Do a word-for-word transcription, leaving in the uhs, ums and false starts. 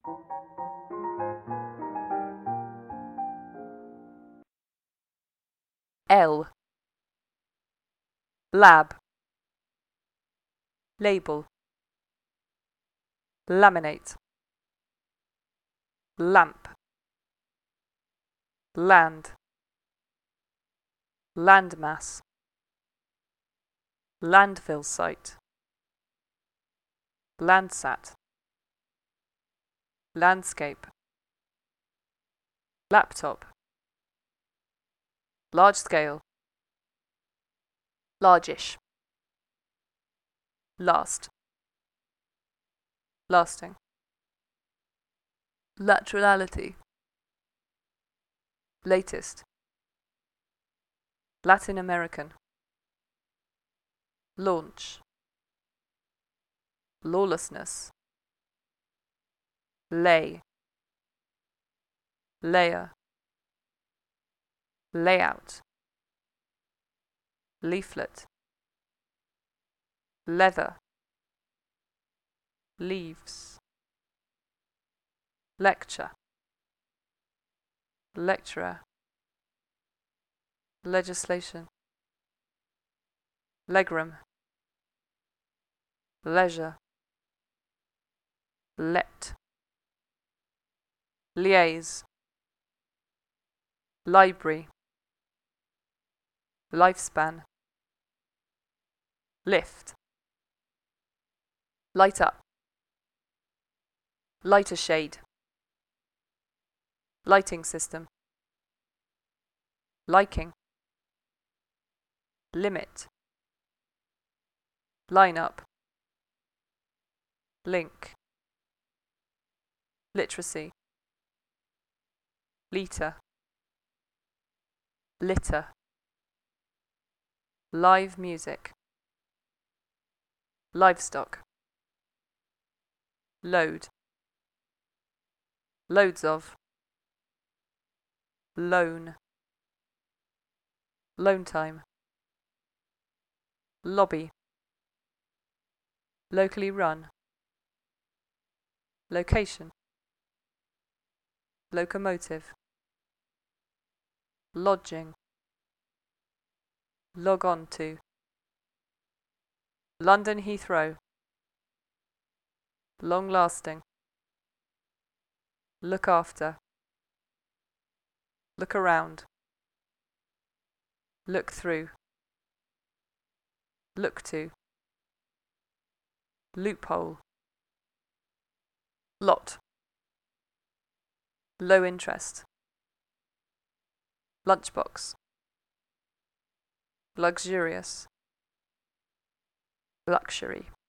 L. Lab. Label. Laminate. Lamp. Land. Landmass. Landfill site. Landsat. Landscape. Laptop. Large scale. Largish. Last. Lasting. Laterality. Latest. Latin American. Launch. Lawlessness. Lay. Layer. Layout. Leaflet. Leather. Leaves. Lecture. Lecturer. Legislation. Legroom. Leisure. Let. Liaise. Library. Lifespan. Lift. Light up. Lighter shade. Lighting system. Liking. Limit. Line up. Link. Literacy. Liter. Litter. Live music. Livestock. Load. Loads of. Loan. Loan time. Lobby. Locally run. Location. Locomotive. Lodging. Log on to. London Heathrow. Long lasting. Look after. Look around. Look through. Look to. Loophole. Lot. Low interest. Lunchbox. Luxurious. Luxury.